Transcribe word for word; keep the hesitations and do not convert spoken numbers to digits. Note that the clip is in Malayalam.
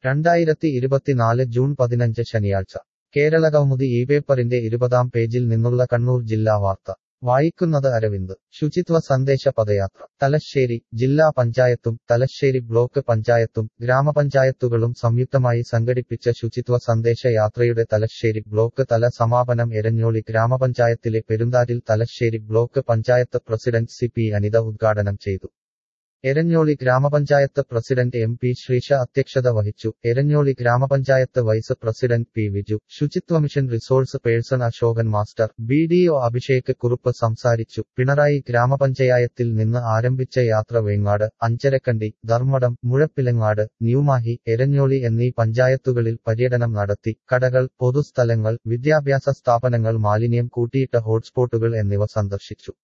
രണ്ടായിരത്തി ഇരുപത്തിനാല് ജൂൺ പതിനഞ്ച് ശനിയാഴ്ച കേരളകൗമുദി ഈ പേപ്പറിന്റെ ഇരുപതാം പേജിൽ നിന്നുള്ള കണ്ണൂർ ജില്ലാ വാർത്ത വായിക്കുന്നത് അരവിന്ദ് ശുചിത്വ സന്ദേശ പദയാത്ര തലശ്ശേരി ജില്ലാ പഞ്ചായത്തും തലശ്ശേരി ബ്ലോക്ക് പഞ്ചായത്തും ഗ്രാമപഞ്ചായത്തുകളും സംയുക്തമായി സംഘടിപ്പിച്ച ശുചിത്വ സന്ദേശ യാത്രയുടെ തലശ്ശേരി ബ്ലോക്ക് തല സമാപനം എരഞ്ഞോളി ഗ്രാമപഞ്ചായത്തിലെ പെരുന്താരിൽ Thalassery block panchayat president C P Anitha ഉദ്ഘാടനം ചെയ്തു. എരഞ്ഞോളി ഗ്രാമപഞ്ചായത്ത് പ്രസിഡന്റ് എം പി ശ്രീഷ അധ്യക്ഷത വഹിച്ചു. എരഞ്ഞോളി ഗ്രാമപഞ്ചായത്ത് വൈസ് പ്രസിഡന്റ് പി വിജു, ശുചിത്വ mission resource person Ashokan master, B D O Abhishek Kurup സംസാരിച്ചു. പിണറായി ഗ്രാമപഞ്ചായത്തിൽ നിന്ന് ആരംഭിച്ച യാത്ര വേങ്ങാട്, അഞ്ചരക്കണ്ടി, ധർമ്മടം, മുഴപ്പിലങ്ങാട്, ന്യൂമാഹി, എരഞ്ഞോളി എന്നീ പഞ്ചായത്തുകളിൽ പര്യടനം നടത്തി. കടകൾ, പൊതുസ്ഥലങ്ങൾ, വിദ്യാഭ്യാസ സ്ഥാപനങ്ങൾ, മാലിന്യം കൂട്ടിയിട്ട ഹോട്ട്സ്പോട്ടുകൾ എന്നിവ സന്ദർശിച്ചു.